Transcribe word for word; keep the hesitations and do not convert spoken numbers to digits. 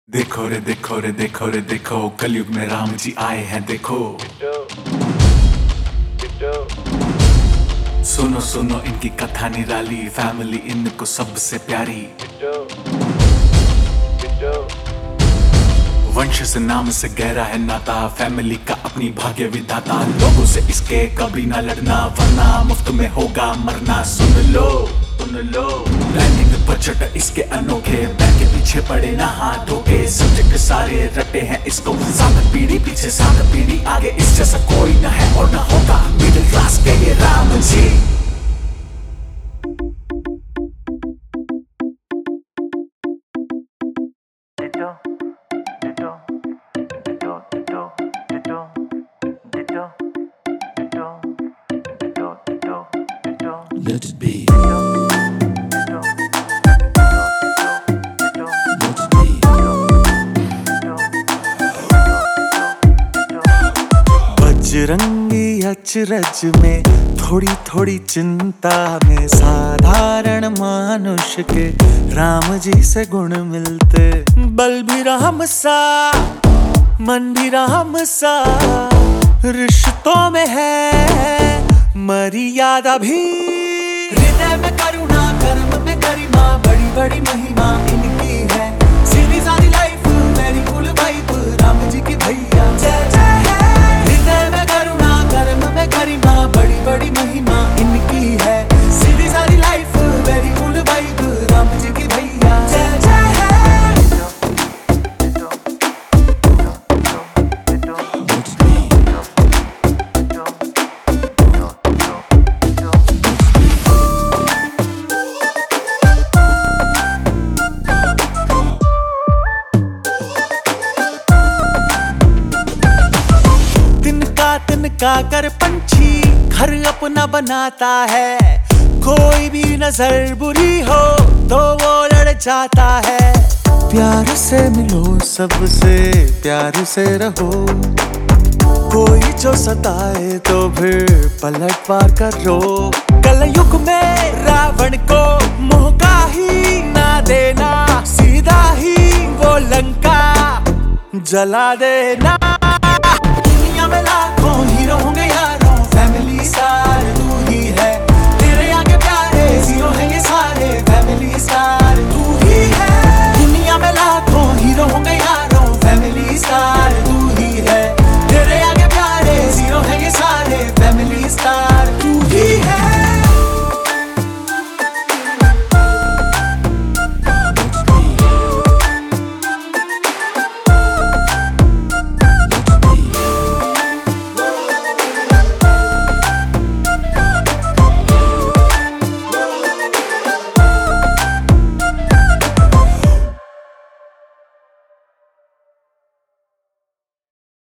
देखो रे देखो रे देखो रे देखो कलयुग में राम जी आए हैं देखो। सुनो सुनो इनकी कथा निराली, फैमिली इनको सबसे प्यारी। वंश से नाम से गहरा है नाता, फैमिली का अपनी भाग्य विधाता। लोगों से इसके कभी ना लड़ना, वरना मुफ्त में होगा मरना। सुन लो सुन लो प्लानिंग बजट इसके अनोखे, बैंक के पीछे पड़े ना हाथ धोके। सब्जेक्ट सारे रटे हैं इसको, सात पीढ़ी पीछे सात पीढ़ी आगे, इस जैसा कोई ना है और ना होगा। मिडिल क्लास के ये Ram ji. Let it be. Let it be. Bajrangi अचरज में थोड़ी थोड़ी चिंता में, साधारण मानुष के राम जी से गुण मिलते। बल भी राम सा मन भी राम सा, रिश्तों में है मर्यादा भी। हृदय में करुणा कर्म में गरिमा, बड़ी बड़ी महिमा इनकी है। सीधी सादी लाइफ मेरी कुल वाइफ, राम जी की भैया जय जय है। हृदय में करुणा कर्म में गरिमा, बड़ी बड़ी महिमा इनकी है। सीधी सादी लाइफ मेरी कुल वाइफ, राम जी की भैया जय जय है। Let it be. तिनका कर पंछी घर अपना बनाता है, कोई भी नजर बुरी हो तो वो लड़ जाता है। प्यार से मिलो सबसे प्यार से रहो, कोई जो सताए तो फिर पलट पार करो। कलयुग में रावण को मौका ही ना देना, सीधा ही वो लंका जला देना।